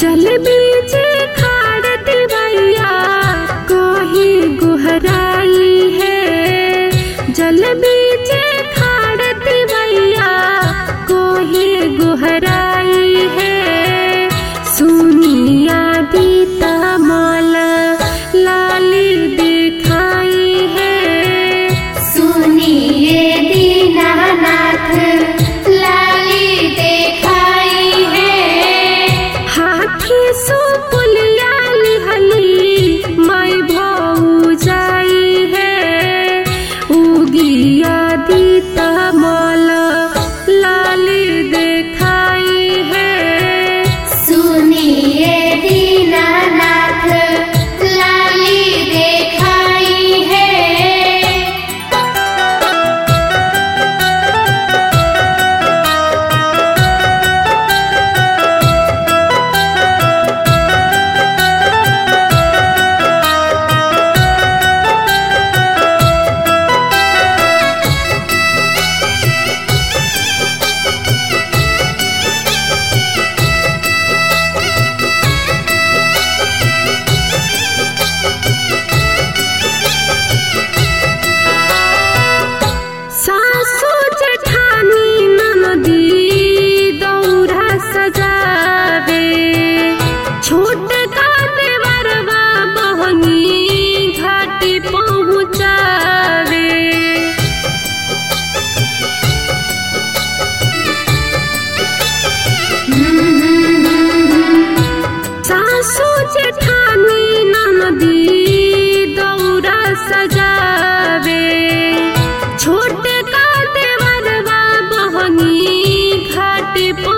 जल बीच खाड़ दिवैया कोही गुहराई है। जल बीच खाड़ दिवैया कोही गुहराई है। सुनिया दीता माला लाली दिखाई है। सुनिए दीनानाथ लाली दिखाई है। हाथी सो पुलिया लिहली माई भाऊ जाई है। उगिया दीता माला लाली दिखाई है। सुनिए दीनानाथ लाली दिखाई है। सासु जेठानी ननदी दौरा सजावे। छोट का देवरवा बहनी घाटी पहुँचावे। सासु जेठानी ननदी दौरा सजावे। छोट का देवरवा बहनी घाटी